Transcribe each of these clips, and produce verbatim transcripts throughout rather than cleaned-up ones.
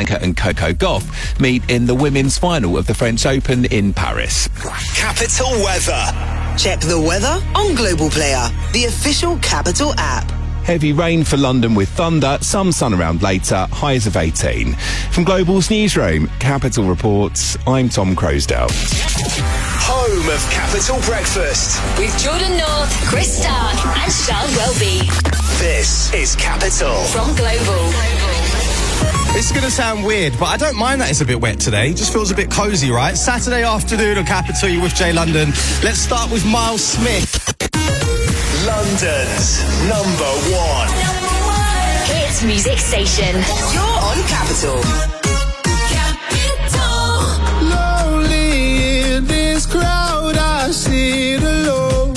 Sabalenka and Coco Gauff meet in the women's final of the French Open in Paris. Capital weather. Check the weather on Global Player, the official Capital app. Heavy rain for London with thunder, some sun around later, highs of eighteen. From Global's newsroom, Capital reports, I'm Tom Croasdale. Home of Capital Breakfast. With Jordan North, Chris Stark and Charles Welby. This is Capital. From Global. This is going to sound weird, but I don't mind that it's a bit wet today. It just feels a bit cosy, right? Saturday afternoon on Capital, you with Jay London. Let's start with Miles Smith. London's number one. Number one. Hits music station. You're on Capital. Capital. Lonely in this crowd, I sit alone.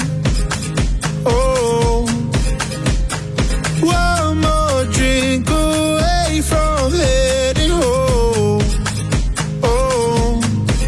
Oh, one more drink away from heading home. Oh,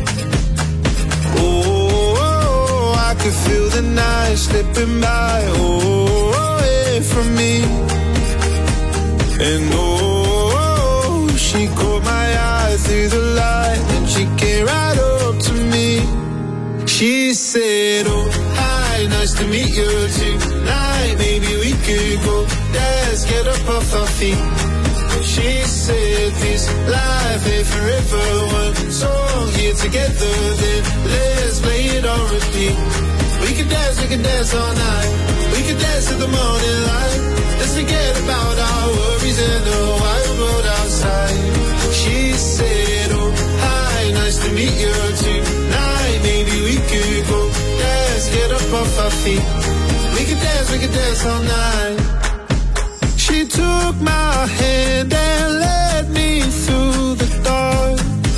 oh, I can feel the night slipping by. Oh, away from me. And oh, she caught my eye through the light, and she came right up to me. She said, oh, hi, nice to meet you tonight. Maybe we could go dance, get up off our feet. She said, this life ain't forever. One song here together, then let's play it on repeat. We can dance, we can dance all night. We can dance to the morning light. Let's forget about our worries and the wild road outside. She said, oh, hi, nice to meet you tonight. Maybe we could go dance, get up off our feet. We can dance, we can dance all night. She took my hand and led me through the dark.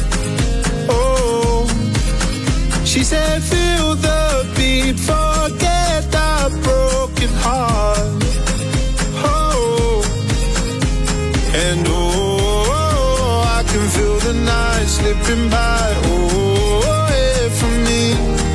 Oh, she said, feel the beat, forget that broken heart. Oh, and oh, I can feel the night slipping by. Oh, away from me.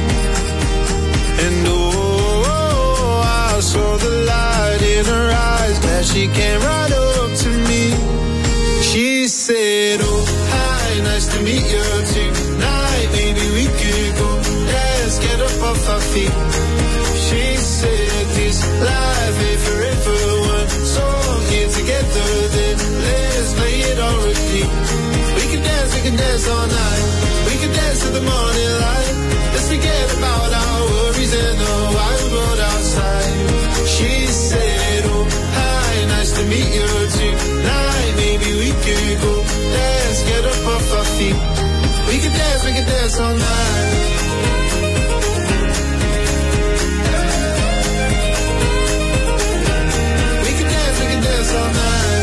And oh, I saw the light in her eyes, glad she came right up to me. She said, oh, hi, nice to meet you tonight. Maybe we could go dance, get up off our feet. She said, this life ain't forever. One song here together, then let's play it on repeat. We can dance, we can dance all night. We can dance to the morning light. Let's forget about our worries and the wild road outside. She said, oh, hi, nice to meet you tonight. Maybe we could go dance, get up off our feet. We can dance, we can dance all night. We can dance, we can dance all night.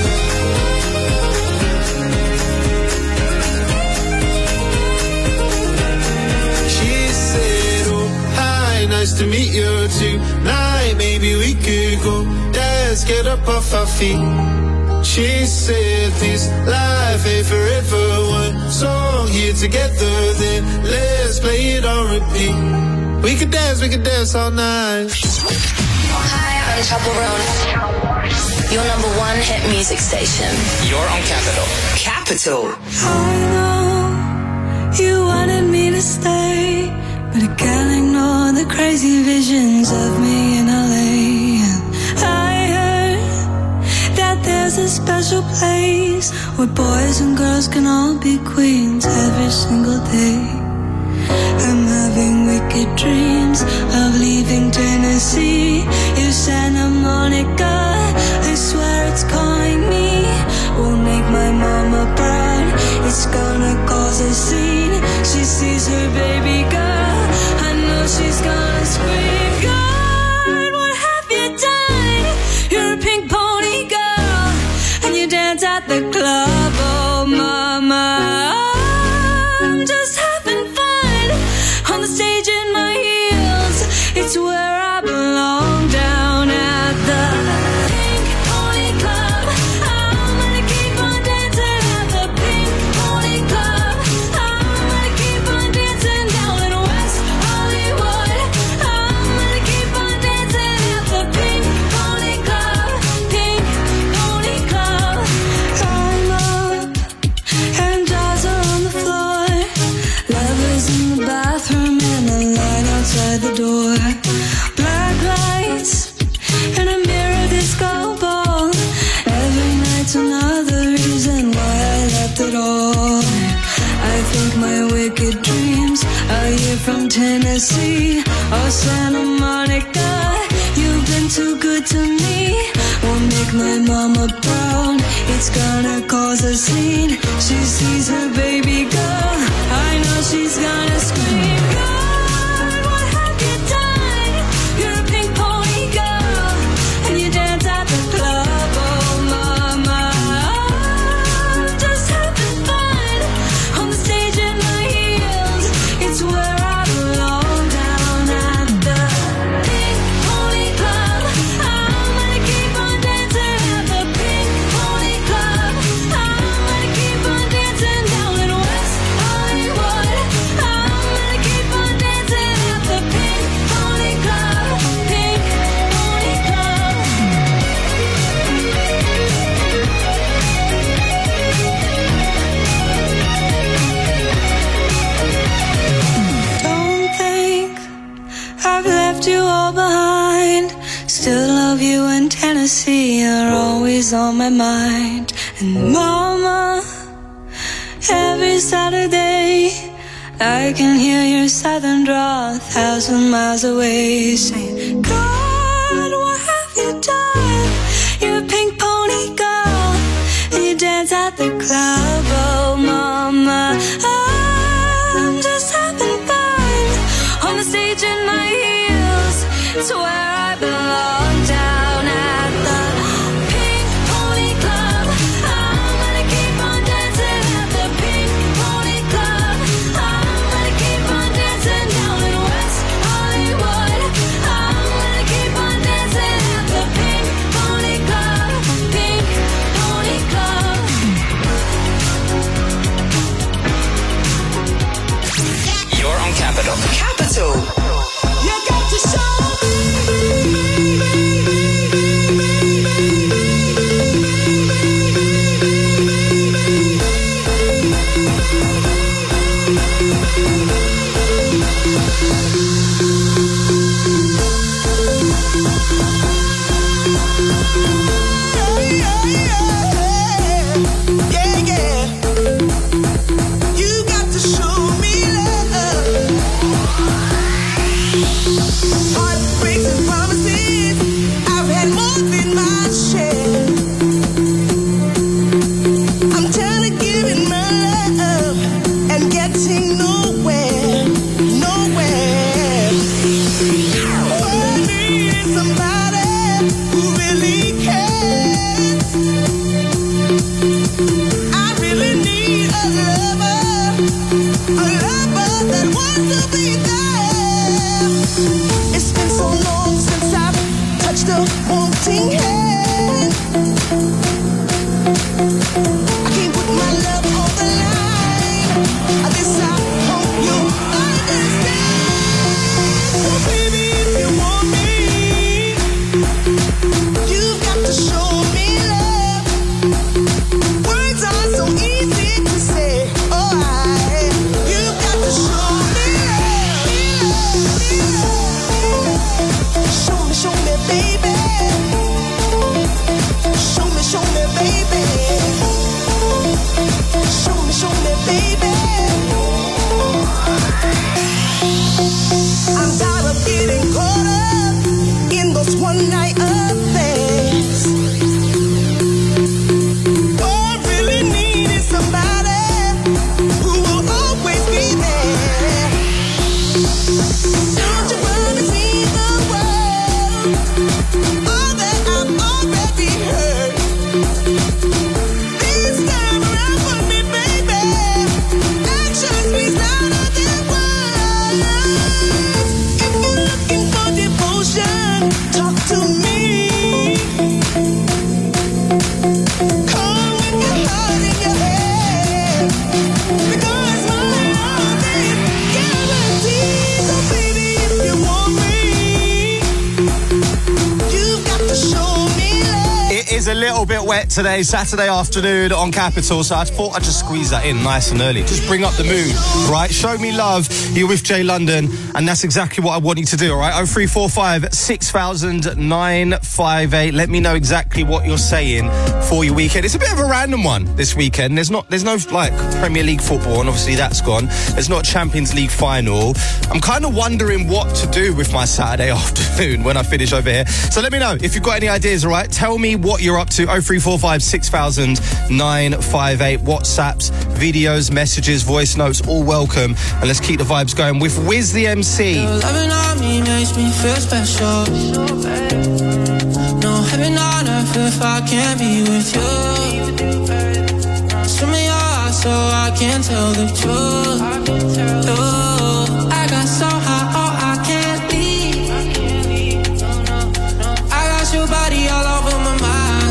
She said, oh, hi, nice to meet you tonight. Maybe we could go dance, get up off our feet. She said, this life ain't forever. One song here together, then let's play it on repeat. We can dance, we can dance all night. Hi, I'm Trouble Rona. Your number one hit music station. You're on Capital. Capital. I know you wanted me to stay, but I can't ignore the crazy visions of me in L A. I heard that there's a special place where boys and girls can all be queens every single day. I'm having wicked dreams of leaving Tennessee. If Santa Monica, I swear it's calling me, won't make my mama proud. It's gonna cause a scene. She sees her baby girl, I know she's gonna scream. God, what have you done? You're a pink pony girl, and you dance at the club. Oh mama, I'm just having fun on the stage in my wicked dreams. Are you from Tennessee or Santa Monica? You've been too good to me. Won't make my mama proud. It's gonna cause a scene. She sees her baby girl. I know she's gonna scream. God, what have you done? You're a pink pony girl, and you dance at the club. Oh, mama, I'm just having fun on the stage in my heels. It's where I belong, down at the Pink Pony Club. I'm gonna keep on dancing at the Pink Pony Club. I'm gonna keep on dancing down in West Hollywood. I'm gonna keep on dancing at the Pink Pony Club. Pink Pony Club. Don't think I've left you all behind. Still love you in Tennessee. You're always on my mind. And mama, every Saturday I can hear your southern drawl a thousand miles away, saying, God, what have you done? You're a pink pony girl, and you dance at the club. Oh, mama, I'm just having fun on the stage in my heels. It's where I belong, down at the Pink Pony Club. I'm gonna keep on dancing at the Pink Pony Club. I'm gonna keep on dancing down in West Hollywood. I'm gonna keep on dancing at the Pink Pony Club. Pink Pony Club. little bit wet today, Saturday afternoon on Capital, so I thought I'd just squeeze that in nice and early. Just bring up the mood, right? Show me love. You're with Jay London, and that's exactly what I want you to do, all right? oh three four five, six thousand, nine five eight. Let me know exactly what you're saying for your weekend. It's a bit of a random one this weekend. There's not, there's no, like, Premier League football, and obviously that's gone. There's not Champions League final. I'm kind of wondering what to do with my Saturday afternoon when I finish over here. So let me know if you've got any ideas, all right? Tell me what you're up to. oh three four five, six thousand, nine five eight. WhatsApps, videos, messages, voice notes, all welcome. And let's keep the vibes going with Wiz the M C. Loving on me makes me feel special. No heaven on earth if I can't be with you. Swim in your eyes so I can tell the truth. Oh, I got so high, oh, I can't leave. I got your body all over my mind.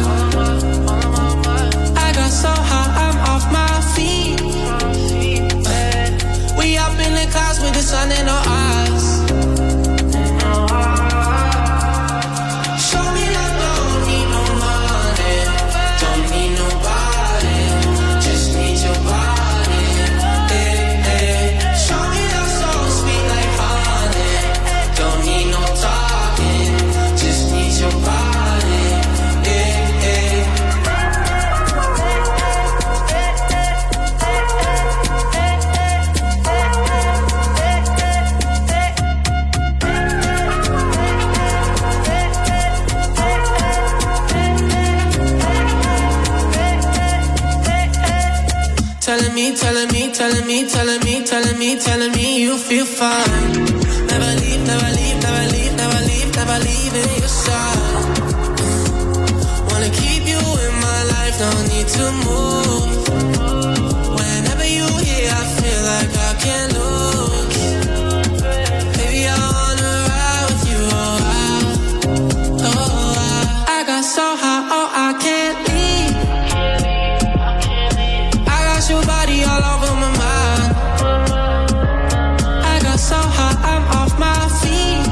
I got so high, I'm off my feet. We up in the clouds with the sun in our eyes. Show me love, don't need no money, don't need nobody, just need your body. Hey, hey. Show me love so sweet like honey, don't need no talking, just need your body. Hey, hey. Telling me, telling me, telling me, telling me, telling me, telling me you feel fine. Never leave, never leave, never leave, never leave, never leave in your side. Wanna keep you in my life, no need to move. Whenever you here, I feel like I can't lose. Baby, I wanna ride with you, oh, I, oh, I, I got so high, oh, I can't leave. Your body all over my mind. I got so high, I'm off my feet.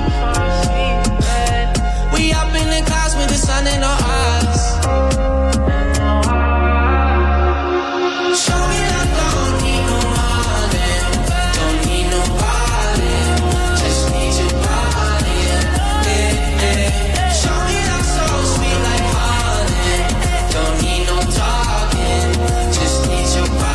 We up in the clouds with the sun in our eyes. Show me love, don't need no money, don't need nobody, just need your body. Yeah, yeah. Show me love so sweet like honey, don't need no talking, just need your body.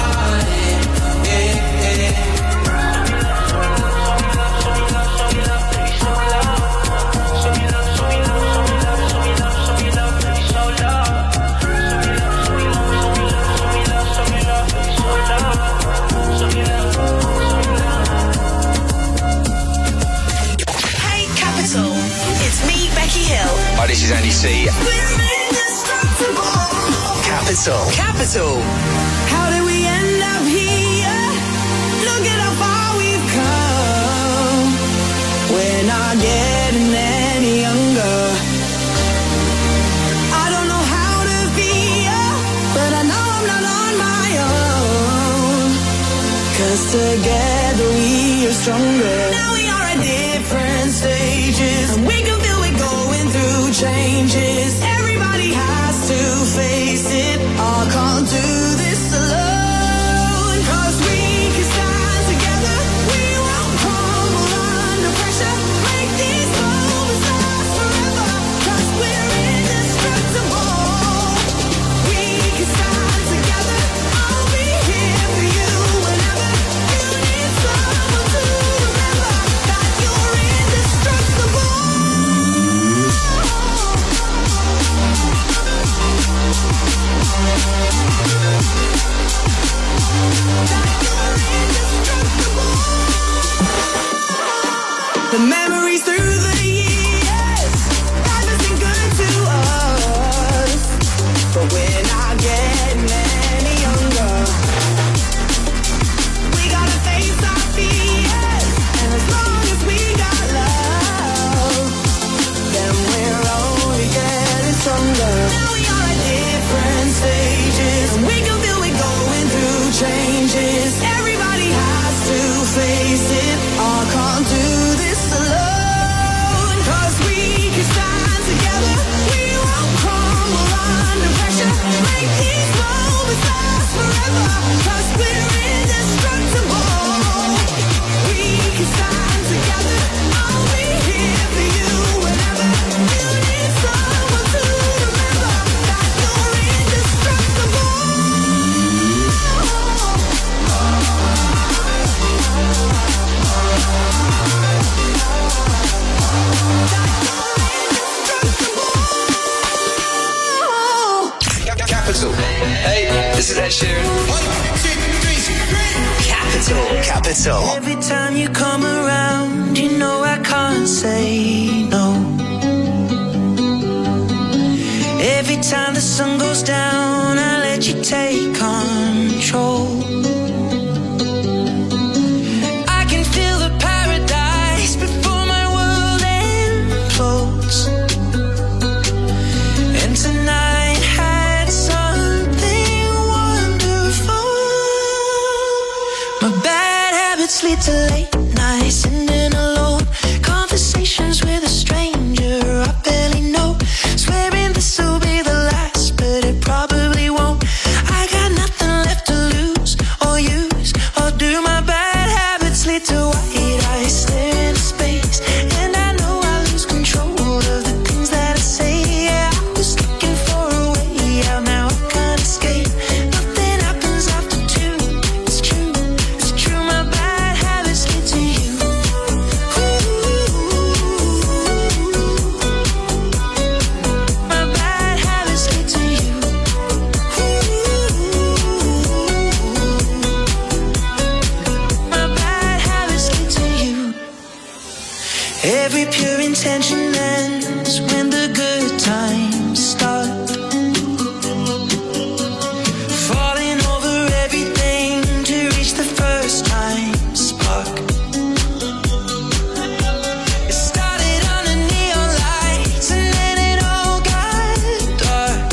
Hey, Capital. It's me, Becky Hill. Hi, this is Andy C. We're indestructible. Capital. Capital. How did we end up here? Look at how far we've come. We're not getting any younger. I don't know how to feel, but I know I'm not on my own. 'Cause together we are stronger. Now we are at different stages, and we can feel it going through changes. Everybody has to face it. I can't do this alone. 'Cause we can stand together. We won't crumble under pressure. Make these moments last forever. 'Cause we're indestructible. We can stand together. I'll be here for you whenever you need someone to remember that you're indestructible. Capital. Every time you come around, you know I can't say no. Every time the sun goes down, I let you take control. I can feel the paradise before my world implodes. And tonight had something wonderful. My bad habits lead to late nights and in alone conversations with a stranger I barely know. Swearing this will be the last, but it probably won't. I got nothing left to lose or use or do. My bad habits lead to white eyes staring into space, and I know I lose control of the things that I say. Yeah, I was looking for a way out, now I can't escape. Nothing happens after two. It's true, it's true. My bad habits lead to you. My bad habits lead to you. My bad habits lead to you. Every pure intention ends when the good times start. Falling over everything to reach the first time spark. It started under neon lights and then it all got dark.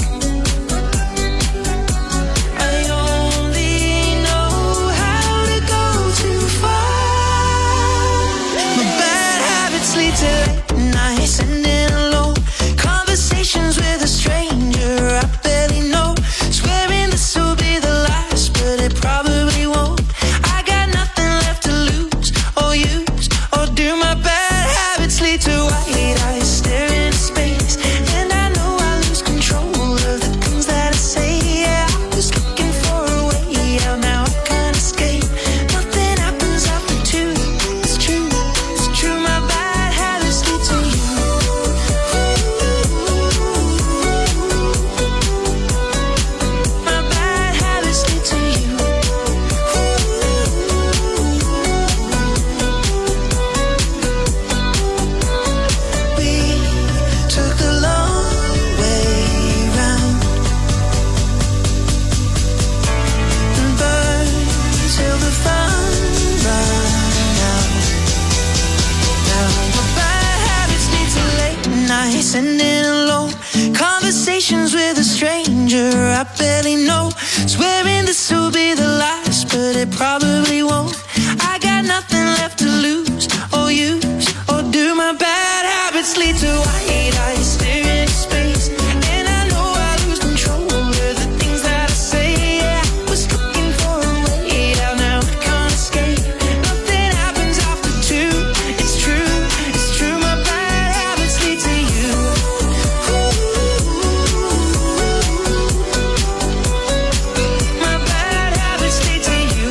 I only know how to go too far. My bad habits lead to late nights and in alone conversations with a stranger I barely know. Swearing this will be the last, but it probably won't. I got nothing left to lose or use or do. My bad habits lead to white eyes staring into space, and I know I lose control of the things that I say. Yeah, I was looking for a way out, now I can't escape. Nothing happens after two. It's true, it's true. My bad habits lead to you. My bad habits lead to you. We took the long way round and burned till the fun ran out. Now my bad habits lead to late nights and in alone conversations with a stranger I barely know. Swearing this will be the last, but it probably won't. I got nothing left to lose or use or do. My bad habits lead to white eyes staring into space, and I know I lose control of the things that I say. Yeah, I was looking for a way out, now I can't escape. Nothing happens after two. It's true, it's true. My bad habits lead to you. My bad habits lead to you.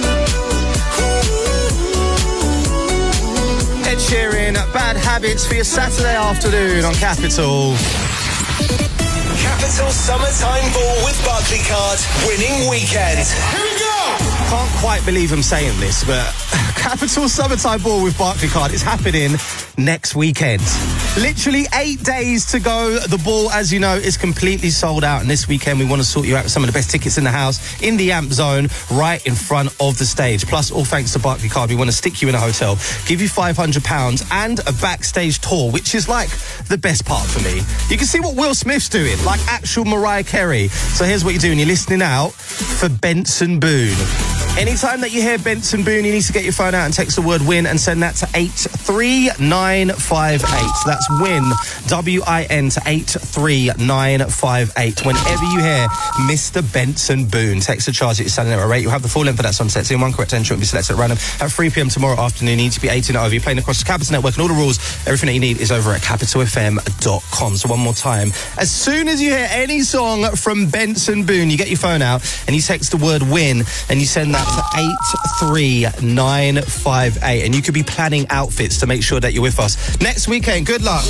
Ed Sheeran, Bad Habits for your Saturday afternoon on Capital. Capital Summertime Ball with Barclaycard. Winning weekend. Here we go! Can't quite believe I'm saying this, but Capital Summertime Ball with Barclaycard is happening next weekend. Literally eight days to go. The ball, as you know, is completely sold out, and this weekend we want to sort you out with some of the best tickets in the house in the Amp Zone right in front of the stage. Plus, all thanks to Barclaycard, we want to stick you in a hotel, give you five hundred pounds and a backstage tour, which is like the best part for me. You can see what Will Smith's doing, like actual Mariah Carey. So here's what you're doing. You're listening out for Benson Boone. Anytime that you hear Benson Boone, you need to get your phone out and text the word WIN and send that to eight three nine five eight. So that's WIN, W I N, to eight three nine five eight. Whenever you hear Mister Benson Boone, text the charge that you're selling at a rate. You'll have the full length of that song set. So in one correct entry will be selected at random at three p.m. tomorrow afternoon. You need to be eighteen and over. You're playing across the Capital Network, and all the rules, everything that you need is over at capital f m dot com. So one more time. As soon as you hear any song from Benson Boone, you get your phone out and you text the word WIN and you send that to eight three nine five eight, and you could be planning outfits to make sure that you're with us next weekend. Good luck.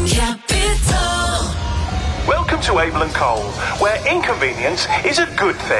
Capital. Welcome to Abel and Cole, where inconvenience is a good thing.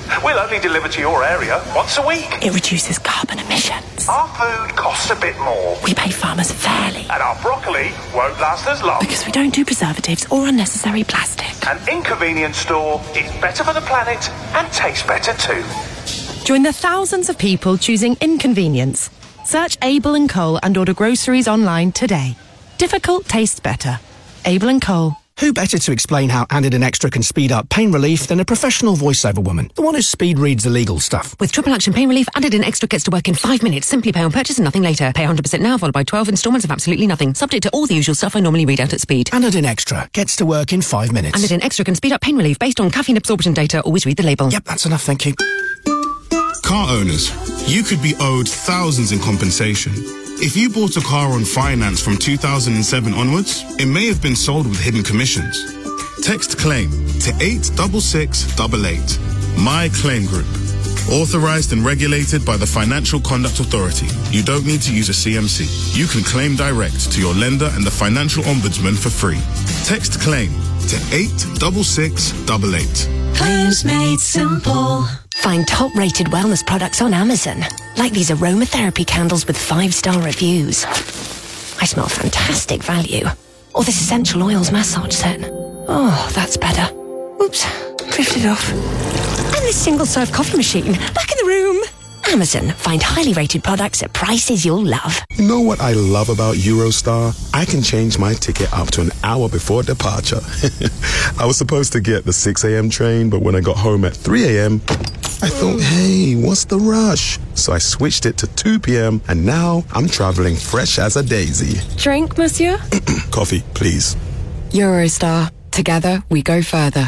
We'll only deliver to your area once a week. It reduces carbon emissions. Our food costs a bit more. We pay farmers fairly. And our broccoli won't last as long. Because we don't do preservatives or unnecessary plastic. An inconvenience store is better for the planet and tastes better too. Join the thousands of people choosing inconvenience. Search Abel and Cole and order groceries online today. Difficult tastes better. Abel and Cole. Who better to explain how Anadin Extra can speed up pain relief than a professional voiceover woman? The one who speed reads the legal stuff. With triple action pain relief, Anadin Extra gets to work in five minutes. Simply pay on purchase and nothing later. Pay one hundred percent now, followed by twelve instalments of absolutely nothing. Subject to all the usual stuff I normally read out at speed. Anadin Extra gets to work in five minutes. Anadin Extra can speed up pain relief based on caffeine absorption data. Always read the label. Yep, that's enough, thank you. Car owners, you could be owed thousands in compensation. If you bought a car on finance from two thousand seven onwards, it may have been sold with hidden commissions. Text claim to eight six six eight eight. My Claim Group. Authorized and regulated by the Financial Conduct Authority. You don't need to use a C M C. You can claim direct to your lender and the Financial Ombudsman for free. Text claim to eight six six eight eight. Claims made simple. Find top-rated wellness products on Amazon, like these aromatherapy candles with five-star reviews. I smell fantastic value. Or this essential oils massage set. Oh, that's better. Oops, drifted off. And this single-serve coffee machine, back in the room. Amazon. Find highly rated products at prices you'll love. You know what I love about Eurostar? I can change my ticket up to an hour before departure. I was supposed to get the six a.m. train, but when I got home at three a.m., I thought, hey, what's the rush? So I switched it to two p.m. and now I'm traveling fresh as a daisy. Drink, monsieur? Coffee, please. Eurostar. Together, we go further.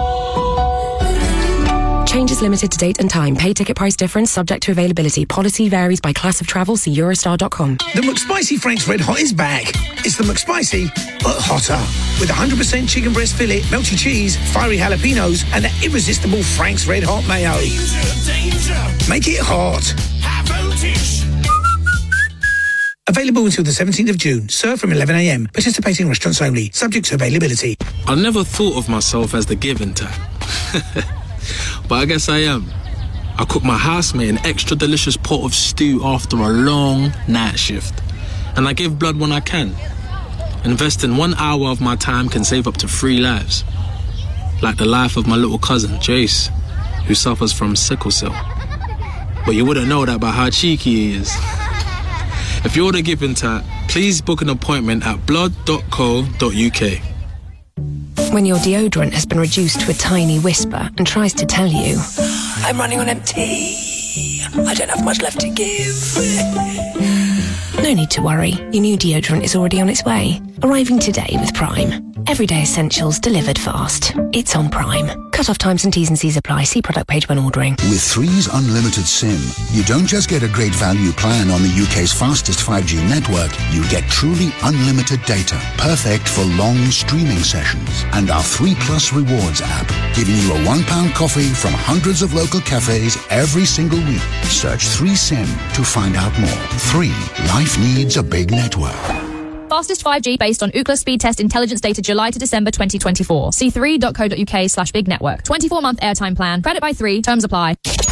Changes limited to date and time. Pay ticket price difference subject to availability. Policy varies by class of travel. See Eurostar dot com. The McSpicy Frank's Red Hot is back. It's the McSpicy, but hotter. With one hundred percent chicken breast fillet, melty cheese, fiery jalapenos, and that irresistible Frank's Red Hot mayo. Danger, danger. Make it hot. High voltage. Available until the seventeenth of June. Served from eleven a.m. Participating restaurants only. Subject to availability. I never thought of myself as the giving type. But I guess I am. I cook my housemate an extra delicious pot of stew after a long night shift. And I give blood when I can. Investing one hour of my time can save up to three lives. Like the life of my little cousin, Jace, who suffers from sickle cell. But you wouldn't know that by how cheeky he is. If you're the giving type, please book an appointment at blood dot co dot uk. When your deodorant has been reduced to a tiny whisper and tries to tell you, I'm running on empty, I don't have much left to give. No need to worry, your new deodorant is already on its way. Arriving today with Prime. Everyday essentials delivered fast. It's on Prime. Cut-off times and T's and C's apply. See product page when ordering. With Three's Unlimited SIM, you don't just get a great value plan on the U K's fastest five G network, you get truly unlimited data, perfect for long streaming sessions. And our three Plus Rewards app, giving you a one pound coffee from hundreds of local cafes every single week. Search three SIM to find out more. Three, life needs a big network. Fastest five G based on Ookla speed test intelligence data July to December twenty twenty-four. See three dot co dot uk slash big network. twenty-four month airtime plan. Credit by three. Terms apply.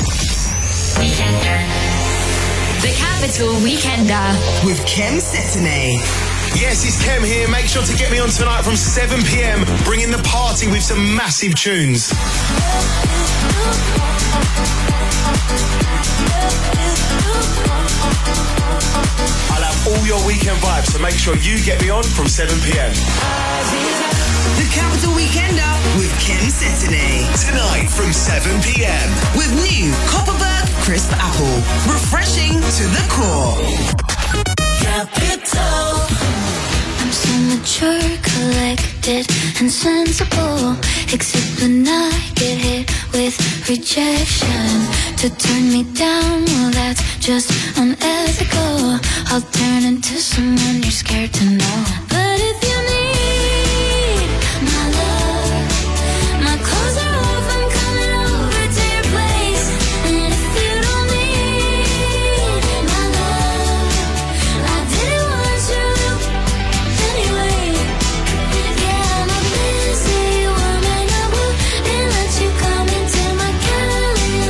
The Capital Weekender. With Kem Cetinay. Yes, it's Kem here. Make sure to get me on tonight from seven p.m. Bringing the party with some massive tunes. I'll have all your weekend vibes, so make sure you get me on from seven p.m. The Capital Weekender with Kem Cetinay. Tonight from seven p.m. With new Copperberg Crisp Apple. Refreshing to the core. Capital. I'm so mature, collected, and sensible. Except when I get hit with rejection. To turn me down, well that's just unethical. I'll turn into someone you're scared to know. But if you need my love, my clothes are off, I'm coming over to your place. And if you don't need my love, I didn't want you anyway. Yeah, I'm a busy woman, I wouldn't let you come into my calendar.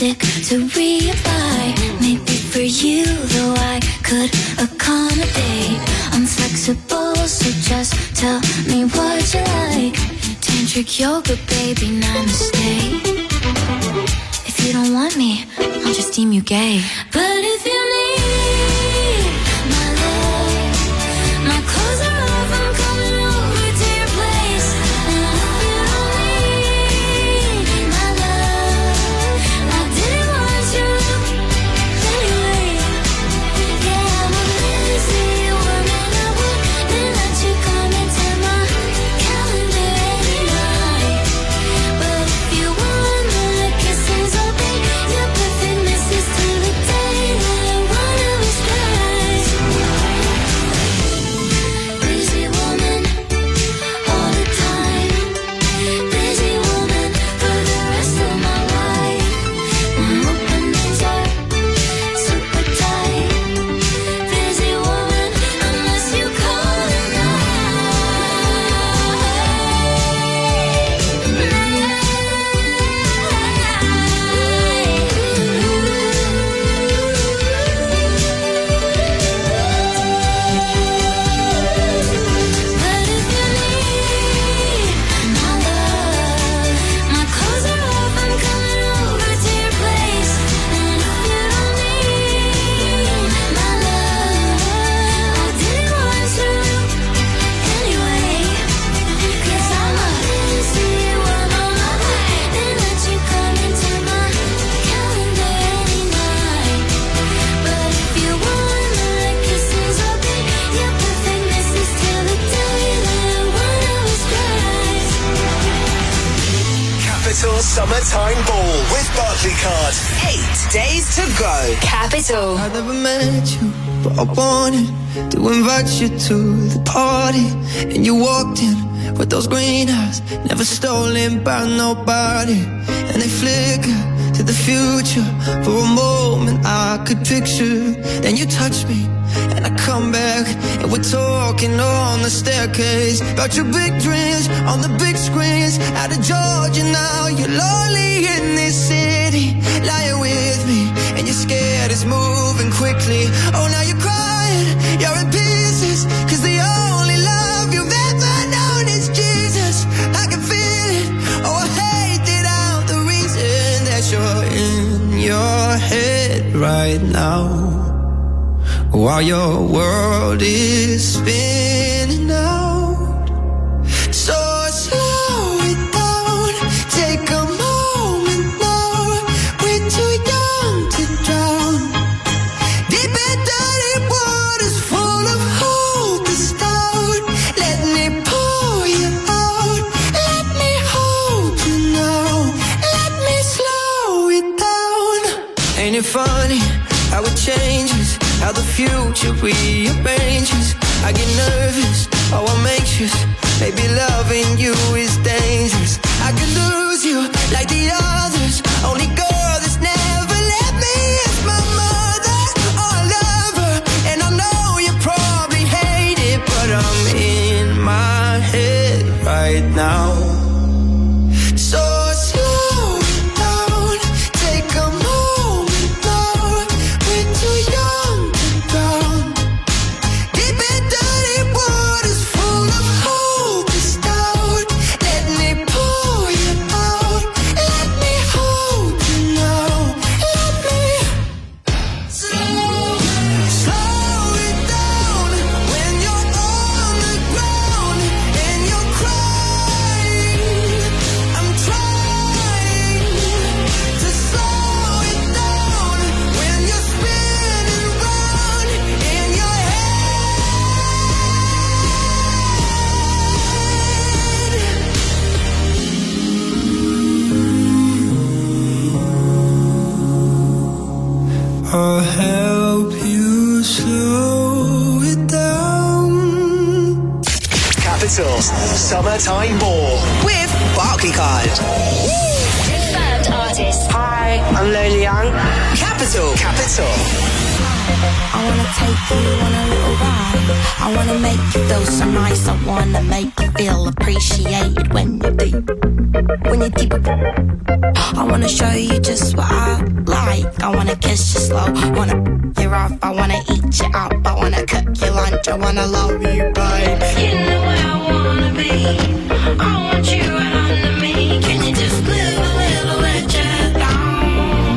stick to reapply. Maybe for you, though, I could accommodate. I'm flexible, so just tell me what you like. Tantric yoga, baby, namaste. If you don't want me, I'll just deem you gay. But if you need my love, my clothes are off, I'm coming over to your place. And if you don't need my love, I didn't want you anyway. Yeah, I'm a busy woman, I wouldn't let you come into my calendar any night. But if you want my kisses, I'll be your perfect missus till the day that one of us cries. Busy woman, all the time. Busy woman for the rest of my life. My openings are super tight. Busy woman, unless you call it my clothes are off, I'm coming over to your place. And if you don't need my love, I didn't want to anyway. Cause I'm a busy woman, I wouldn't let you come into my calendar any night. But if you want my kisses, I'll be your perfect missus till the day that one of us cries. Capital Summertime Ball with Barclaycard. Eight days to go. Capital. I never met you, but I wanted to invite you to the party. And you walked in with those green eyes, never stolen by nobody. And they flicker to the future. For a moment I could picture. Then you touch me and I come back, and we're talking on the staircase about your big dreams on the big screens. Out of Georgia now, you're lonely in this city, lying with me, and you're scared it's moving quickly. Oh, now you're crying, you're in pieces, cause the only love you've ever known is Jesus. I can feel it, oh, I hate that I'm the reason that you're in your head right now, while your world is spinning out. So slow it down, take a moment now. We're too young to drown. Deep and dirty waters full of hope is down. Let me pour you out. Let me hold you now. Let me slow it down. Ain't it funny how it changes, how the future rearranges? I get nervous, oh I'm anxious. Maybe loving you is dangerous. I could lose you like the others. Only girl that's never let me is my mother. Oh, I love her, and I know you probably hate it, but I'm in my head right now. So slow it down, take a moment now. We're too young to drown. Deep and dirty waters full of hope is down. Let me pour you out. Let me hold you now. Let me slow, slow it down. When you're on the ground and you're crying, I'm trying to slow it down. When you're spinning round in your head, I'll help you slow it down. Capital's Summertime Ball with Barclaycard. Confirmed artist. Hi, I'm Lily Young. Capital. Capital. I wanna take you on a little ride. I wanna make you feel so nice. I wanna make you feel appreciated when you're deep. when you're deep. I wanna show you just what I like. I wanna kiss you slow, wanna you off. I wanna eat you up, I wanna cook your lunch, I wanna love you, babe. You know where I wanna be. I want you right under me. Can you just live a little let you down?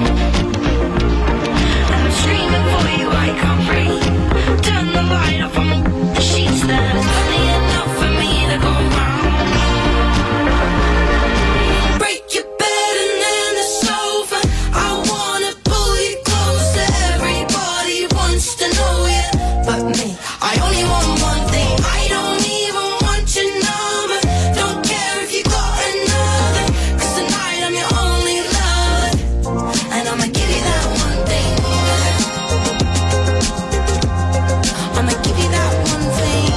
I'm screaming for you, I can't breathe. Turn the light off on the sheets. There's plenty enough for me to go round. Break your bed and then the sofa. I wanna pull you closer. Everybody wants to know you, but me. I only want one thing. I don't even want your number. Don't care if you got another. 'Cause tonight I'm your only lover, and I'ma give you that one thing. I'ma give you that one thing.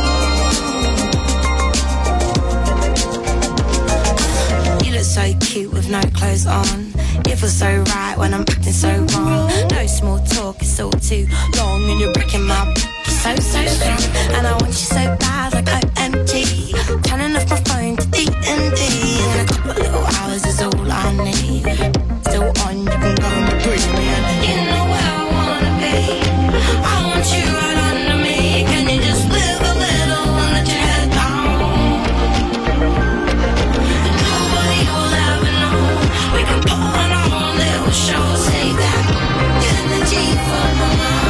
You look so cute with no clothes on. It feels so right when I'm acting so wrong. No small talk, it's all too long, and you're breaking my so, so strong. And I want you so bad, like O M G. Turning off my phone to D and D. And a couple little hours is all I need. Still on, you can go and breathe me in. You know where I wanna be. I want you right under me. Can you just live a little and let your head down? And nobody will ever know. We can put on our own little show. Save that energy for my mom.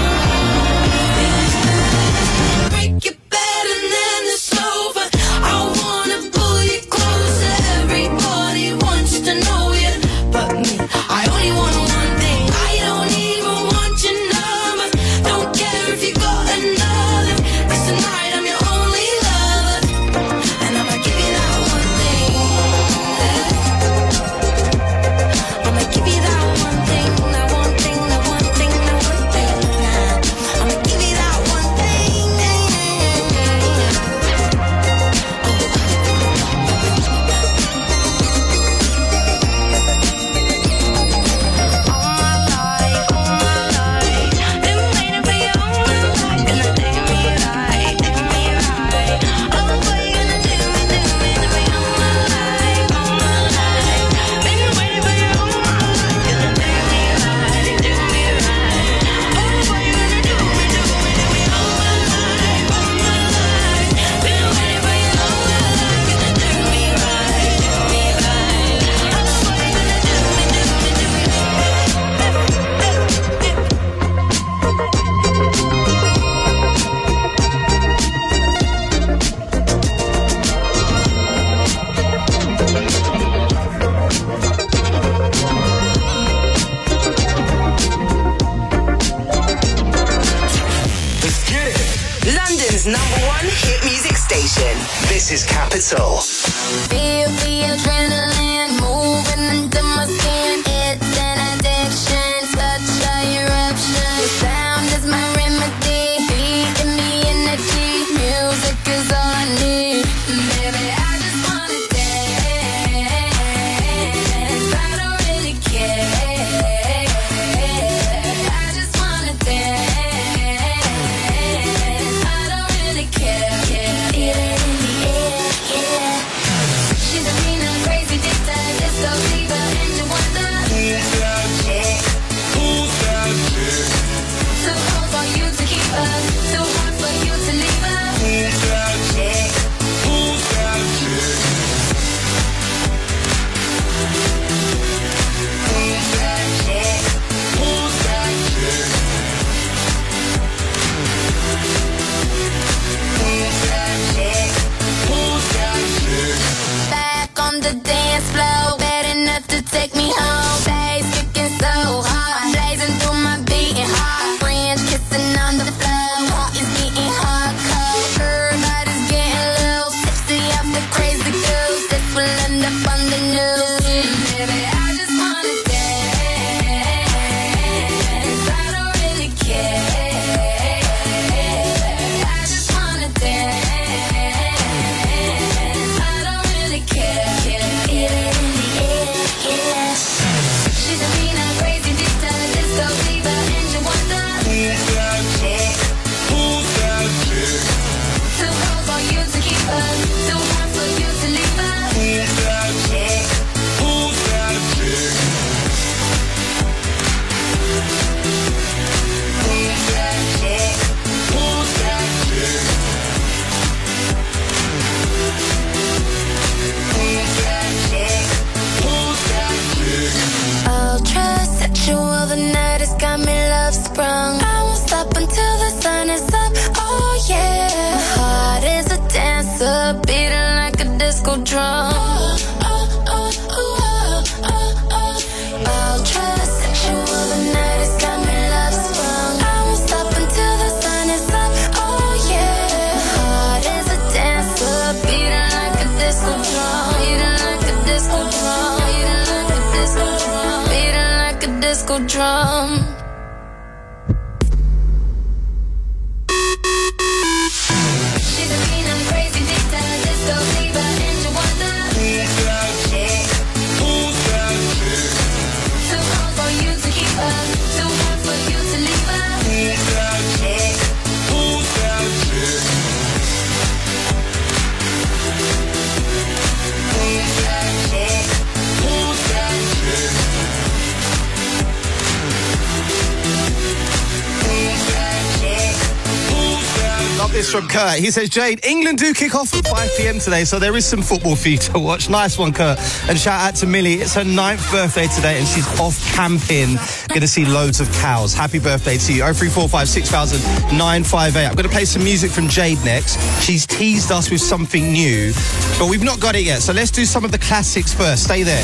Break your bed and then the sofa. I wanna pull you closer. Everybody wants to know you, but me. I only want one thing. I don't even want your number. Don't care if you got another. 'Cause tonight I'm your only lover, and I'ma give you that one thing. I'ma give you that one thing, that one thing, that one thing, that one thing. I'ma give you that one thing. London's number one hit music station. This is Capital. Feel the adrenaline moving into my skin. It's an addiction, such a eruption. The sound is my remedy, feeding me energy. Music is all I need. Baby, I just wanna dance. I don't really care. I just wanna dance. I don't really care. Feel it in the air, yeah. disco drum. Sexual, the night has got me love sprung. I won't stop until the sun is up. Oh yeah, heart is a dancer, beating like a disco drum, beating like a disco drum, beating like a disco drum, beating like a disco drum. She's a mean and crazy dictator, disco diva, and you wonder who's that chick? Who's that chick? Too hard for you to keep her, too hard for you to leave her. Who's that chick? Who's that chick? Who's that chick? Who's that chick? Who's that chick? Who's that? Love this from Kurt. He says, Jade, England do kick off at five p.m. today, so there is some football for you to watch. Nice one, Kurt. And shout out to Millie. It's her ninth birthday today, and she's off camping. Going to see loads of cows. Happy birthday to you. oh three four five six thousand nine five eight. I'm going to play some music from Jade next. She's teased us with something new, but we've not got it yet, so let's do some of the classics first. Stay there.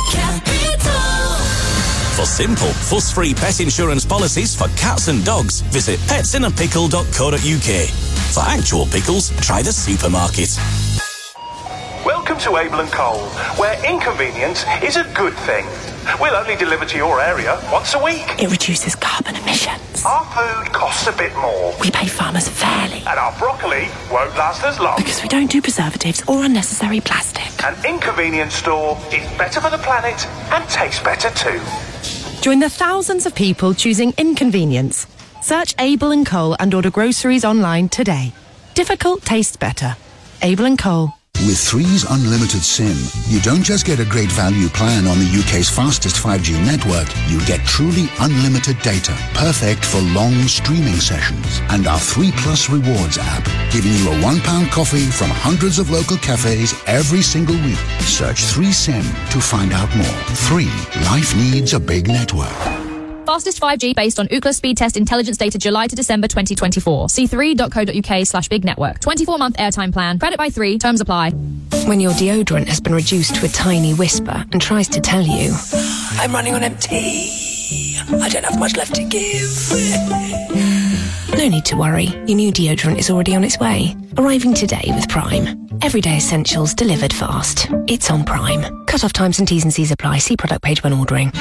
For simple, fuss-free pet insurance policies for cats and dogs, visit pets in a pickle dot co dot uk. For actual pickles, try the supermarket. Welcome to Abel and Cole, where inconvenience is a good thing. We'll only deliver to your area once a week. It reduces carbon emissions. Our food costs a bit more. We pay farmers fairly. And our broccoli won't last as long. Because we don't do preservatives or unnecessary plastic. An inconvenience store is better for the planet and tastes better too. Join the thousands of people choosing inconvenience. Search Abel and Cole and order groceries online today. Difficult tastes better. Abel and Cole. With Three's Unlimited SIM, you don't just get a great value plan on the U K's fastest five G network, you get truly unlimited data, perfect for long streaming sessions. And our three Plus Rewards app, giving you a one pound coffee from hundreds of local cafes every single week. Search three SIM to find out more. Three, life needs a big network. Fastest five G based on Ookla speed test intelligence data July to December twenty twenty-four. See three dot co dot uk slash big network. twenty-four month airtime plan. Credit by three. Terms apply. When your deodorant has been reduced to a tiny whisper and tries to tell you, I'm running on empty. I don't have much left to give. No need to worry. Your new deodorant is already on its way. Arriving today with Prime. Everyday essentials delivered fast. It's on Prime. Cut-off times and T's and C's apply. See product page when ordering.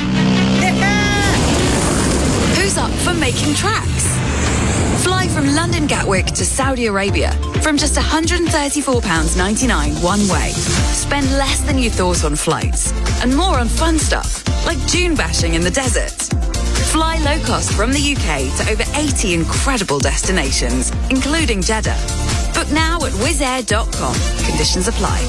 Who's up for making tracks? Fly from London Gatwick to Saudi Arabia from just one hundred thirty-four pounds ninety-nine one way. Spend less than you thought on flights and more on fun stuff like dune bashing in the desert. Fly low cost from the U K to over eighty incredible destinations, including Jeddah. Book now at wizz air dot com. Conditions apply.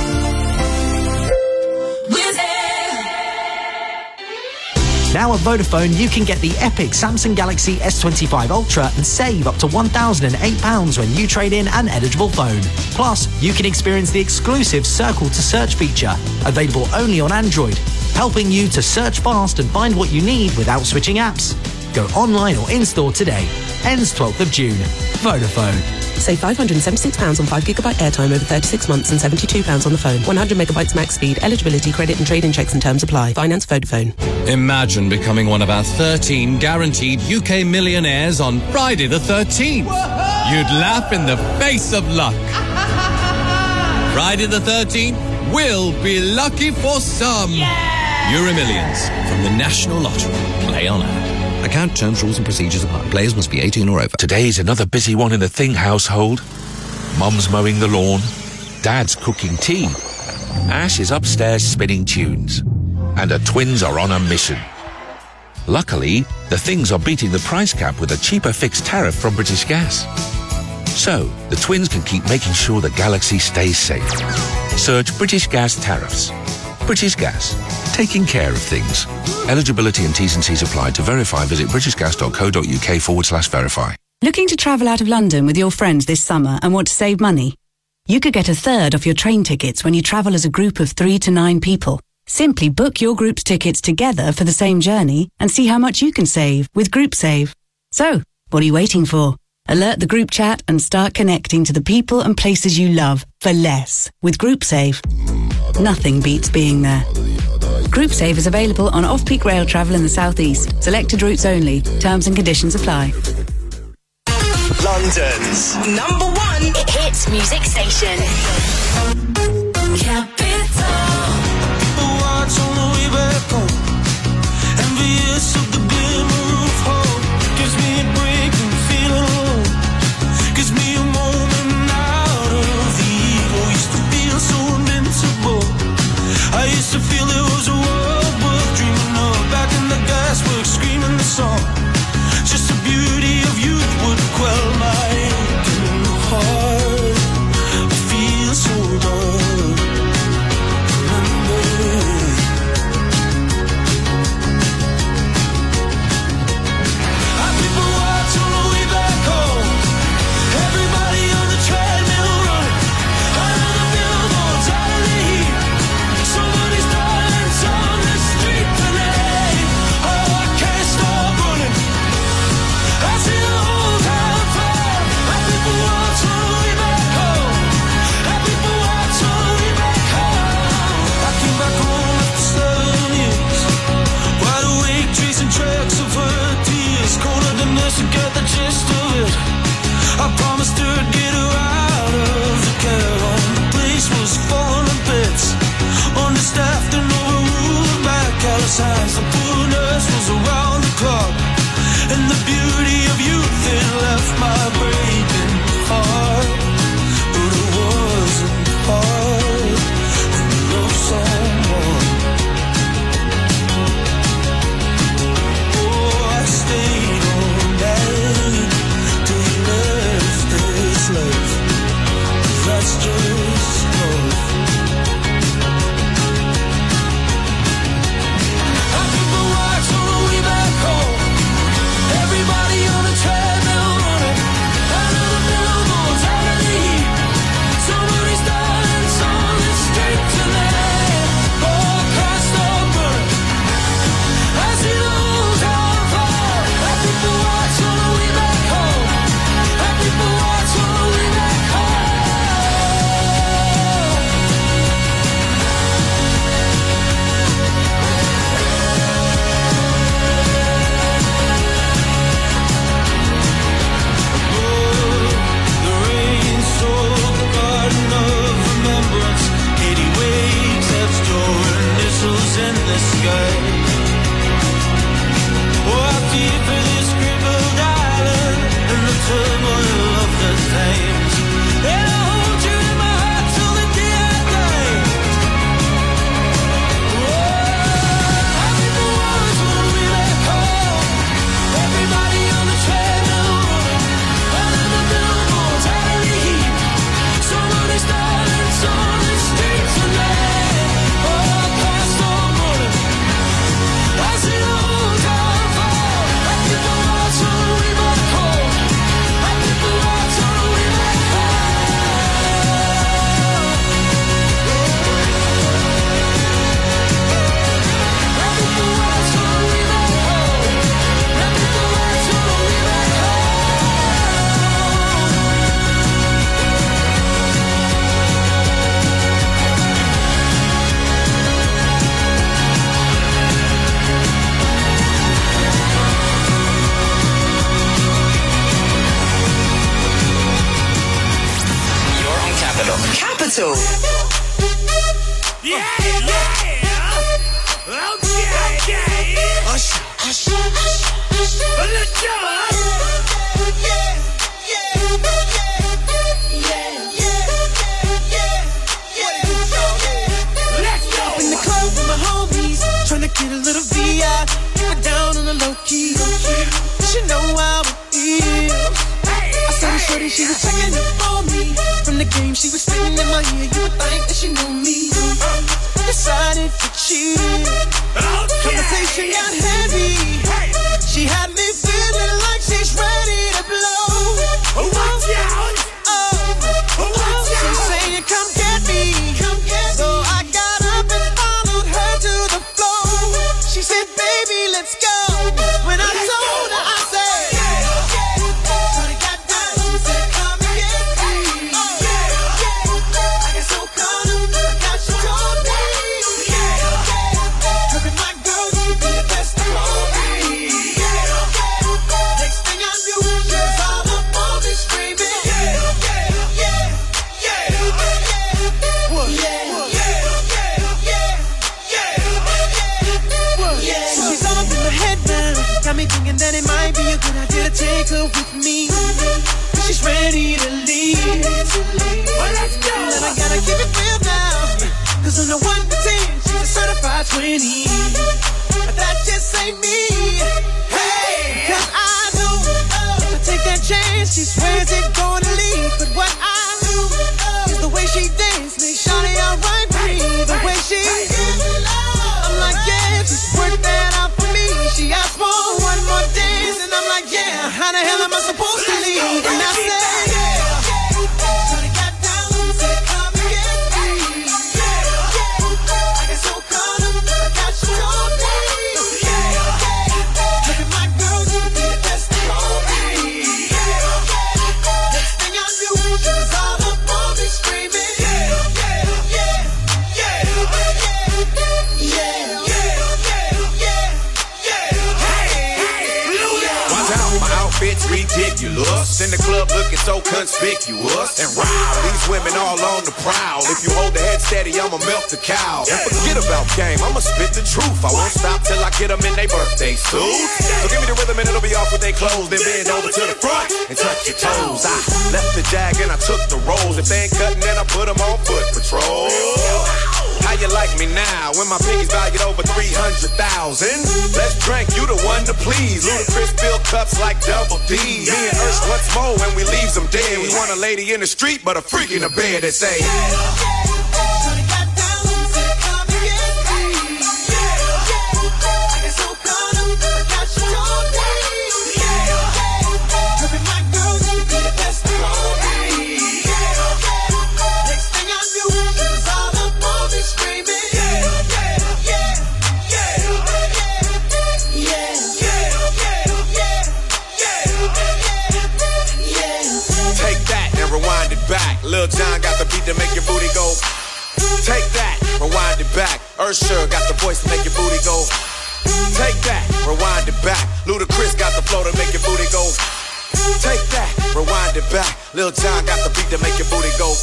Now at Vodafone, you can get the epic Samsung Galaxy S twenty-five Ultra and save up to one thousand eight pounds when you trade in an eligible phone. Plus, you can experience the exclusive Circle to Search feature, available only on Android, helping you to search fast and find what you need without switching apps. Go online or in-store today. Ends twelfth of June. Vodafone. Save five hundred seventy-six pounds on five gigabyte airtime over thirty-six months and seventy-two pounds on the phone. one hundred megabytes max speed. Eligibility, credit and trade-in checks and terms apply. Finance Vodafone. Imagine becoming one of our thirteen guaranteed U K millionaires on Friday the thirteenth. Whoa! You'd laugh in the face of luck. Friday the thirteenth will be lucky for some. Yeah! Euro Millions from the National Lottery. Play on app. Account terms, rules and procedures apply. Players must be eighteen or over. Today's another busy one in the Thing household. Mum's mowing the lawn. Dad's cooking tea. Ash is upstairs spinning tunes. And the twins are on a mission. Luckily, the Things are beating the price cap with a cheaper fixed tariff from British Gas. So, the twins can keep making sure the Galaxy stays safe. Search British Gas tariffs. British Gas. Taking care of things. Eligibility and T's and C's apply. To verify, visit britishgas.co.uk forward slash verify. Looking to travel out of London with your friends this summer and want to save money? You could get a third off your train tickets when you travel as a group of three to nine people. Simply book your group's tickets together for the same journey and see how much you can save with GroupSave. So, what are you waiting for? Alert the group chat and start connecting to the people and places you love for less. With GroupSave, nothing beats being there. GroupSave is available on off-peak rail travel in the southeast. Selected routes only. Terms and conditions apply. London's number one hit music station. Capital. Watch on the way back home. Envious of the glimmer of hope. Gives me a break and feeling alone. Gives me a moment out of the evil. Used to feel so invincible. I used to feel there was a world worth dreaming of. Back in the gasworks, screaming the song. Just the beauty of youth would quell my aching heart. I feel so done. Remember. Our people watch on the way back home. Everybody on the treadmill running. Under the billboards, out of the heat. Somebody's darling's on the street tonight. Oh, I can't stop running. I see the whole town fall. Our people watch on the way back home. Our people watch on the way back home. I came back home after seven years. Wide awake, tracing tracks of her tears. Colder than this to get the gist of it. I promised her I'd get her out of the care home. The place was falling to bits. Understaffed and overruled by callous hands. The poor nurse was around the clock. And the beauty of youth, it left my breaking heart. But it wasn't hard when you love someone. Oh, I stayed all night till you left this life. That's just love. Our people watch on the way back home. Everybody on the treadmill running. Under the billboards, out of the heat. Somebody's darling's on the street tonight. Oh, I can't stop running. I see the whole town fall. Our people watch on the way back home. Our people watch on the way back home. The rain soaked the garden of remembrance. eighty waves left your initials in the sky. Oh, I feel for this crippled island and the turmoil of the times. And I hold you in my heart till the day I die. Oh, our people watch on the way back home. Everybody on the treadmill running. Under the billboards, out of the heat. Somebody's darling's on the street tonight. Oh, I can't stop running. I see the whole town fall. Our people watch on the way back home. Our people watch on the way back home. Our people watch on the way back home. Our people watch on the way back You're on Capital. Capital. Yeah, yeah. Okay, okay. Hush, hush, hush. Let's go. Yeah, yeah, yeah, yeah, yeah. Let's go. In the club with my homies, tryna get a little V I. Keep it down on the low key. She know how it feels. I saw the shorty, she was checking up on me. From the game, she was spitting in my ear. You would think that she knew me. Decided to cheat. Conversation got heavy. She had me feeling like she's ready to blow. Watch out! Oh, oh, she's saying, come get me. So I got up and followed her to the floor. She said, baby, let's go. When I told her, I said, shorty got down. it might be a good idea to take her with me. She's ready to leave. Well, let's go. And I gotta keep it real now. Cause on the one to ten, she's a certified twenty. But that just ain't me. Hey! Cause I know if I take that chance, she swears it's gonna leave. But what I know is the way she dance makes Shawty alright with me. The way she I'm like, yeah, she's worked that out for me. She asked for one more dance, and I'm like, yeah, how the hell am I supposed to leave? And I said, yeah. Shawty got down, said, come and get me. I got so caught up, I got you on me. Look at my girl, you be the best on me. Next thing I knew, she was all up on me screaming. Yeah, yeah, yeah, yeah, yeah, yeah, yeah, yeah. Watch out, my outfit's ridiculous. In the club looking so conspicuous. And wow, these women all on the prowl. If you hold the head steady, I'ma melt the cow. And forget about game, I'ma spit the truth. I won't stop till I get them in their birthday suits. So give me the rhythm and it'll be off with their clothes. Then bend over to the front and touch your toes. I left the jag and I took the rolls. If they ain't cutting, then I put them on foot patrol. How you like me now when my pinky's valued over three hundred thousand? Let's drink, you the one to please. Ludacris fill cups like double D. Me and Ursh once more when we leaves them dead. We want a lady in the street but a freak in the bed that say Lil Jon got the beat to make your booty go. Take that, rewind it back. Usher got the voice to make your booty go. Take that, rewind it back. Ludacris got the flow to make your booty go. Take that, rewind it back. Lil Jon got the beat to make your booty go.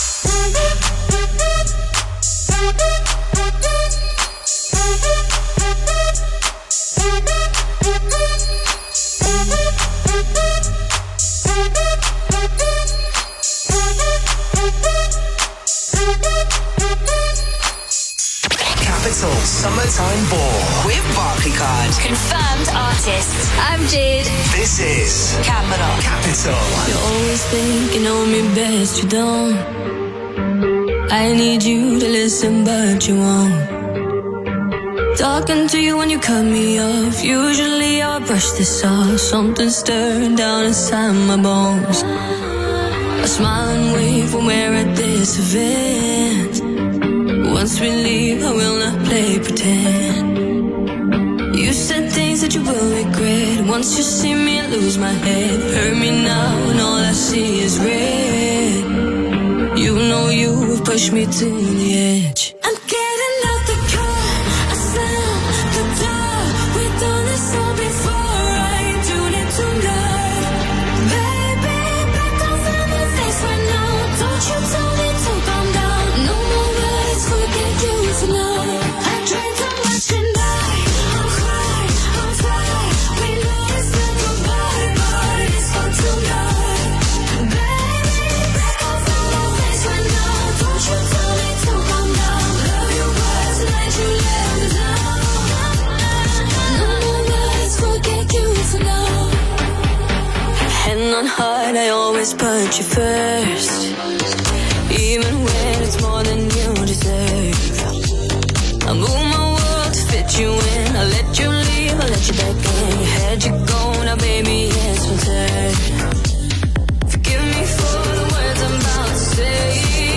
Capital Summertime Ball with Barclaycard. Confirmed artist. I'm Jade. This is Capital. Capital. You're always thinking on me best, you don't. I need you to listen, but you won't. Talking to you when you cut me off. Usually I brush this off. Something stirring down inside my bones. I smile and wave when we're at this event. Once we leave, I will not play pretend. You said things that you will regret. Once you see me, I lose my head. Hurt me now, and all I see is red. You know you have pushed me to the edge. I'm getting out the car, I slam the door. We've done this all before, I ain't doing it tonight. Baby, back off in my face right now. Don't you tell me to calm down. No more words, forget you for now. I drank too much tonight. I'm high, I'm fly. We know it's not goodbye, but it's for tonight. Baby, back off in my face right now. Don't you tell me to calm down. Love your words, let you let me down. No more words, forget you for now. Hand on heart, I always put you first. Even when it's more than you deserve. I move my world to fit you in. I let you leave, I let you back in. You had you go, now baby, it's my turn. Forgive me for the words I'm about to say.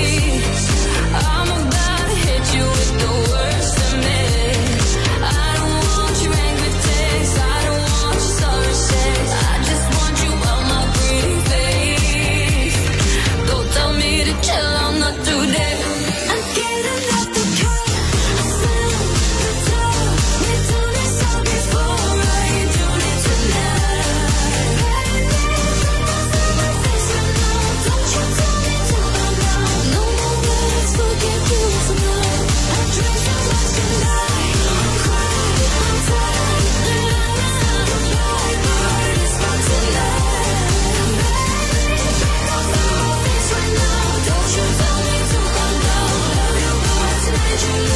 I'm about to hit you with the worst of me. I don't want your angry text, I don't want your sorry sex. I just want you on my pretty face. Don't tell me to chill, I'm not through there. I'm getting out the car, I slam the door. We've done this all before, I ain't doing it tonight. Baby,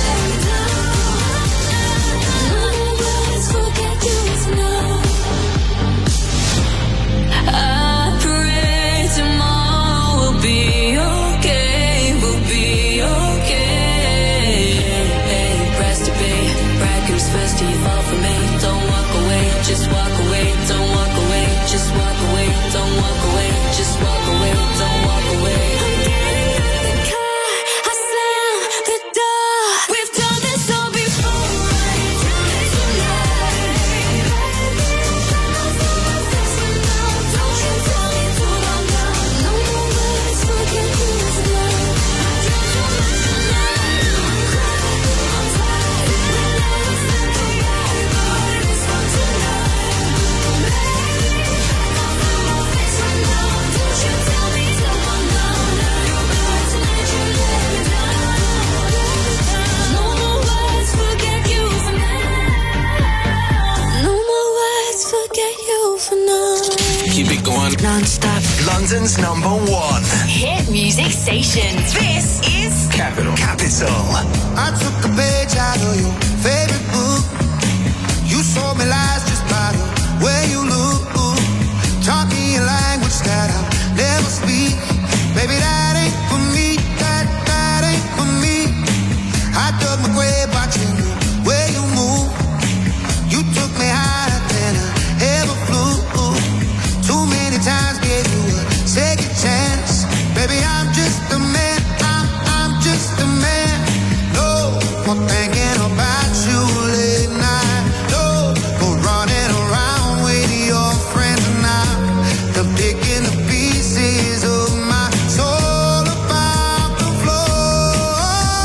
Non-stop. London's number one hit music station. This is Capital. Capital. I took a page out of your favorite book. You sold me lies just by the way you look. Taught me a language that I'll never speak. Baby, that ain't for me. That, that ain't for me. I dug my grave watching the way you move. You took me higher than I ever flew. Too many times gave you a second chance. Baby, I'm just a man. I'm, I'm just a man. No more thinking about you late night. No more running around with your friends now. I'm picking the pieces of my soul about the floor.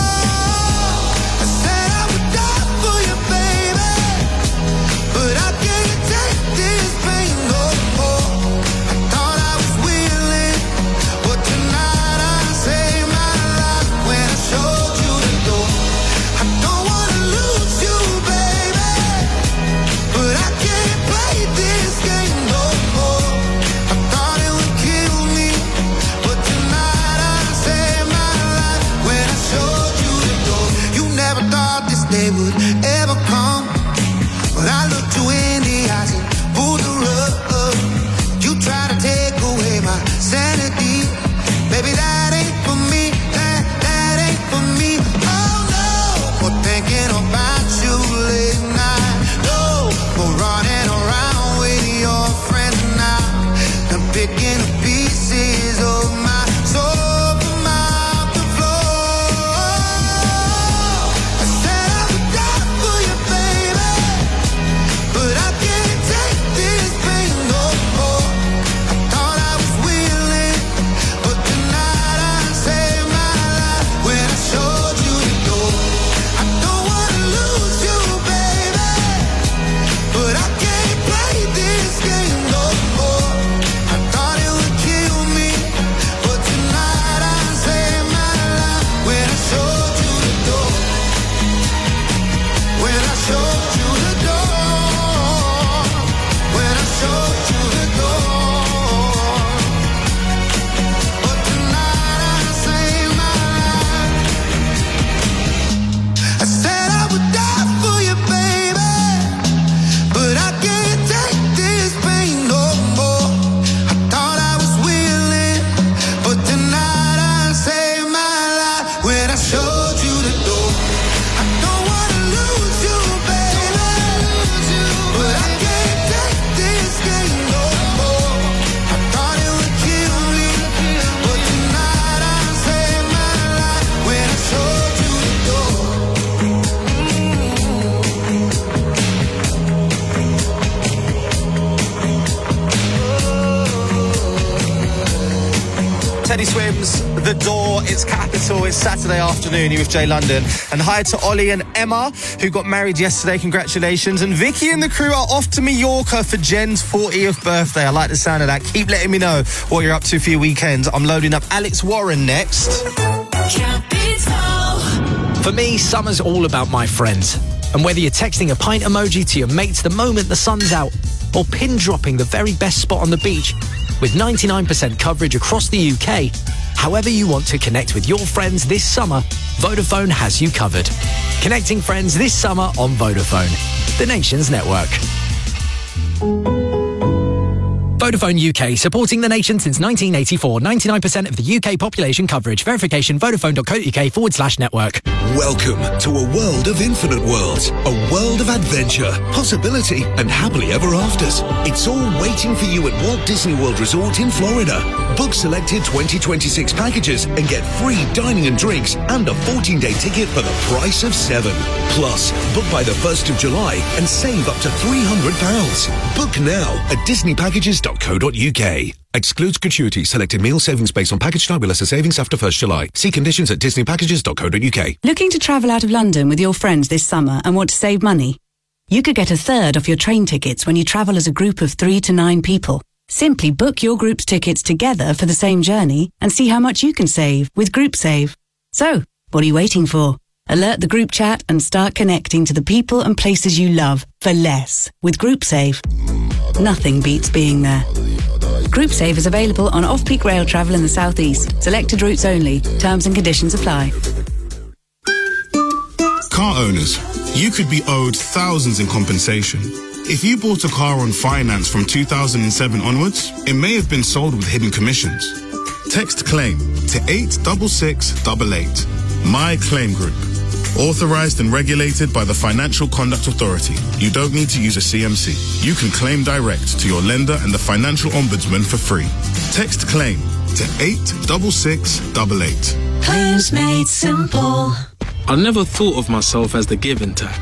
I said I would die for you, baby, but I can't take this pain no more. I thought I was willing, but tonight I saved my life when I showed you the door. I don't wanna lose you, baby, but I can't play this game no more. I thought it would kill me, but tonight I saved my life when I showed you the door. You never thought this day would ever come, but I looked you in the eyes and pulled the rug. You try to take away my sanity. Baby, that ain't for me. That, that ain't for me. Oh no, more thinking about you late night. No, more running around with your friends now. I'm picking the pieces of my soul from out the floor. I said I would die for you, baby, but I can't take this pain no more. I thought I was willing, but tonight I saved my life when I showed you the door. I don't wanna lose you, baby, but I can't play this game no more. I thought it would kill me, but tonight I saved my life when I showed you the door. When I showed you the door. When I showed you the door. But tonight I saved my life. I said I would die for you, baby, but I can't take this pain no more. I thought I was willing, but tonight I saved my life when I showed you the door. I don't wanna lose you, baby, but I can't take this game no more. I thought it would kill me, but tonight I saved my life when I showed you the door. Teddy Swims, The Door, it's Capital, it's Saturday afternoon, you with Jay London. And hi to Ollie and Emma, who got married yesterday, congratulations. And Vicky and the crew are off to Mallorca for Jen's fortieth birthday. I like the sound of that. Keep letting me know what you're up to for your weekend. I'm loading up Alex Warren next. For me, summer's all about my friends. And whether you're texting a pint emoji to your mates the moment the sun's out, or pin dropping the very best spot on the beach, with ninety-nine percent coverage across the U K, However you want to connect with your friends this summer, Vodafone has you covered. Connecting friends this summer on Vodafone, the nation's network. Vodafone U K, supporting the nation since nineteen eighty-four. ninety-nine percent of the U K population coverage. Verification, vodafone.co.uk forward slash network. Welcome to a world of infinite worlds. A world of adventure, possibility, and happily ever afters. It's all waiting for you at Walt Disney World Resort in Florida. Book selected twenty twenty-six packages and get free dining and drinks and a fourteen-day ticket for the price of seven. Plus, book by the first of July and save up to three hundred pounds. Book now at disney packages dot co dot uk. Excludes gratuity. Selected meal savings based on package type with lesser savings after first July. See conditions at disney packages dot co dot uk. Looking to travel out of London with your friends this summer and want to save money? You could get a third off your train tickets when you travel as a group of three to nine people. Simply book your group's tickets together for the same journey and see how much you can save with GroupSave. So, what are you waiting for? Alert the group chat and start connecting to the people and places you love for less with GroupSave. Nothing beats being there. GroupSave is available on off-peak rail travel in the southeast. Selected routes only. Terms and conditions apply. Car owners, you could be owed thousands in compensation. If you bought a car on finance from two thousand seven onwards, it may have been sold with hidden commissions. Text CLAIM to eight six six eight eight. My Claim Group. Authorized and regulated by the Financial Conduct Authority. You don't need to use a C M C. You can claim direct to your lender and the Financial Ombudsman for free. Text CLAIM to eight six six eight eight. Claims made simple. I never thought of myself as the giving type.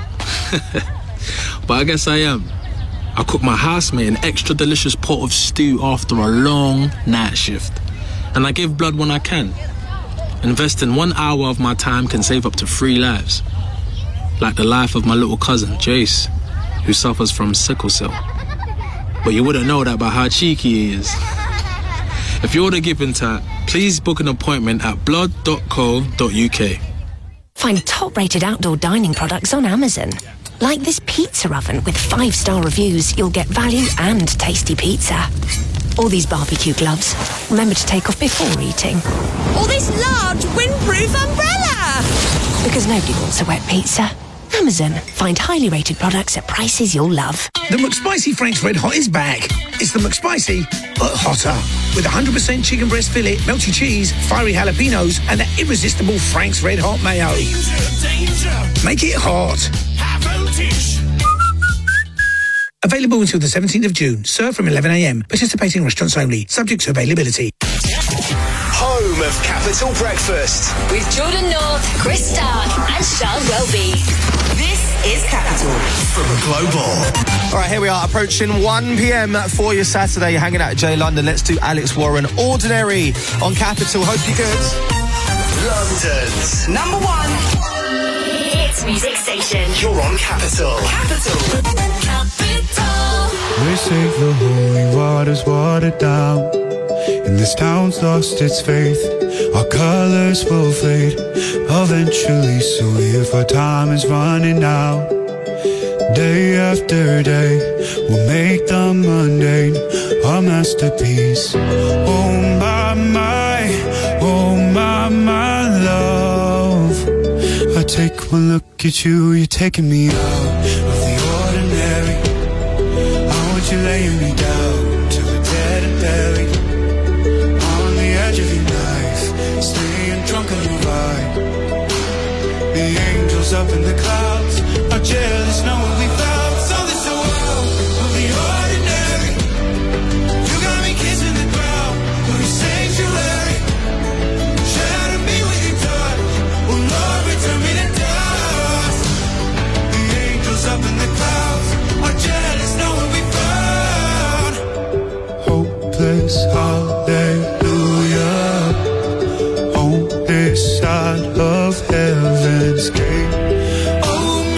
But I guess I am. I cook my housemate an extra delicious pot of stew after a long night shift. And I give blood when I can. Investing one hour of my time can save up to three lives. Like the life of my little cousin, Jace, who suffers from sickle cell. But you wouldn't know that by how cheeky he is. If you're the giving type, please book an appointment at blood dot co dot uk. Find top-rated outdoor dining products on Amazon. Like this pizza oven with five-star reviews, you'll get value and tasty pizza. All these barbecue gloves. Remember to take off before eating. Or this large windproof umbrella! Because nobody wants a wet pizza. Amazon. Find highly rated products at prices you'll love. The McSpicy Frank's Red Hot is back. It's the McSpicy, but hotter. With one hundred percent chicken breast fillet, melty cheese, fiery jalapenos, and that irresistible Frank's Red Hot mayo. Danger, danger. Make it hot. High voltage. Available until the seventeenth of June. Served from eleven a m. Participating restaurants only. Subject to availability. Home of Capital Breakfast. With Jordan North, Chris Stark, and Charles Welby. This is Capital. From Global. All right, here we are, approaching one p m for your Saturday. You're hanging out at J London. Let's do Alex Warren, Ordinary, on Capital. Hope you're good. London's number one hits music station. You're on Capital. Capital. Capital. They say the holy water's watered down, and this town's lost its faith. Our colors will fade eventually, so if our time is running out, day after day, we'll make the mundane our masterpiece. Oh my, my, oh my, my love. I take one look at you, you're taking me out of the ordinary. I want you laying me down to the dead and buried. On the edge of your knife, staying drunk on your ride. The angels up in the clouds are jealous knowing we found something so wild of the ordinary. You got me kissing the ground, no sanctuary. Shatter me with your touch, oh Lord, return me to dust. The angels up in the clouds are jealous knowing we found hopeless hallelujah on this side of heaven's gate. Oh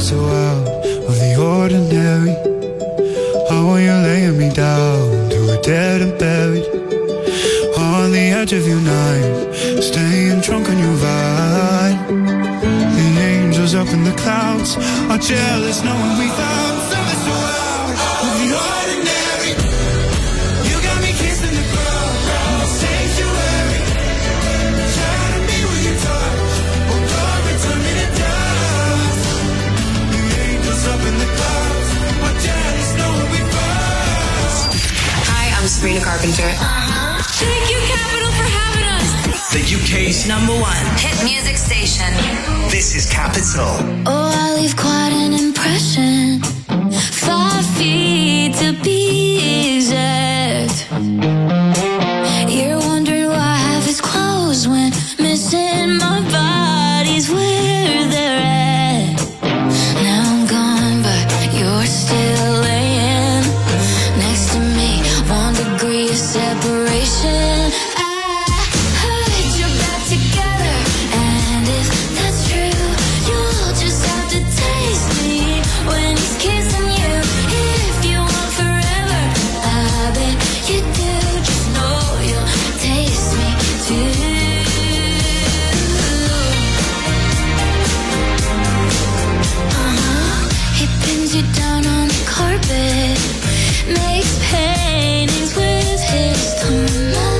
so out of the ordinary. How are you laying me down to a dead and buried? On the edge of your knife, staying drunk on your vine. The angels up in the clouds are jealous knowing we found something so out of the ordinary. You got me kissing the ground in the sanctuary, trying to be with your touch, oh God, return me to dust. The angels up in the clouds are jealous knowing we found. Hi, I'm Sabrina Carpenter. Uh-huh. Thank you, Capital, for having us. The U K's number one hit music station. This is Capital. Oh, I leave quite an impression. Five feet to be exact. You're wondering why I have his clothes when missing my body's where they're at. Now I'm gone, but you're still laying next to me. One degree of separation. Makes paintings with his tongue.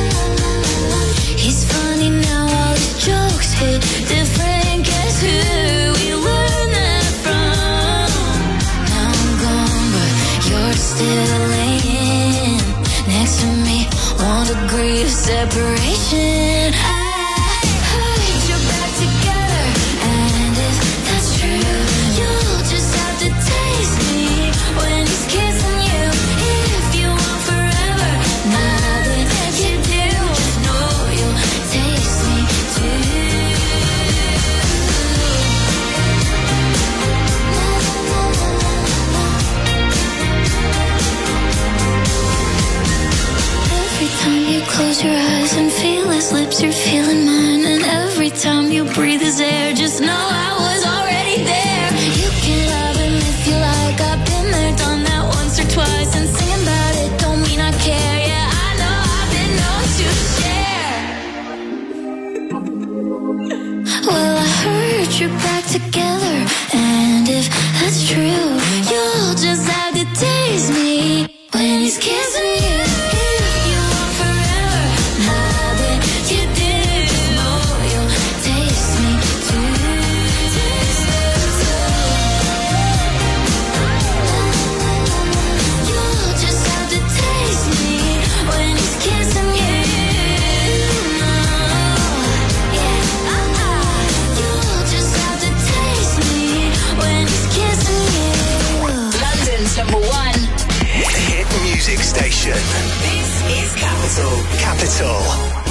He's funny now, all his jokes hit different. Guess who we learned that from? Now I'm gone, but you're still laying next to me. One degree of separation. I heard you're back together, and if that's true, you'll just have to taste me when he's kissing you. If you want forever, nothing you do, just know you'll taste me too. Every time you close your eyes and feel his lips, you're feeling mine. And every time you breathe his air, just know I was already there. You can love him if you like. I've been there, done that once or twice. And singing about it don't mean I care. Yeah, I know I've been known to share. Well, I heard you're back together, and if that's true, you'll just have to taste me when he's kissing you. If you want forever, nothing you do, know you'll taste me too. Taste me too. You'll just have to taste me when he's kissing you. Yeah, uh-uh. You'll just have to taste me when he's kissing you. London's number one hit music station. This is Capital. Capital.